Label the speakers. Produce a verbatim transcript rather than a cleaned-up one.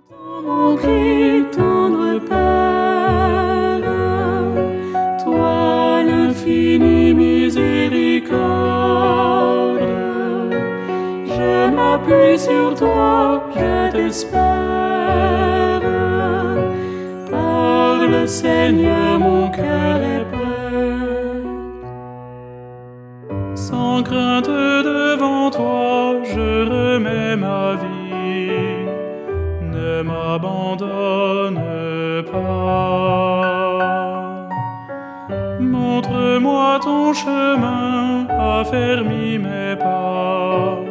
Speaker 1: Dans mon cri, tendre Père, toi l'infinie miséricorde, je m'appuie sur toi, je t'espère. Parle Seigneur, mon cœur est prêt. Sans crainte devant toi, je remets ma vie. Ne m'abandonne pas. Montre-moi ton chemin, affermis mes pas.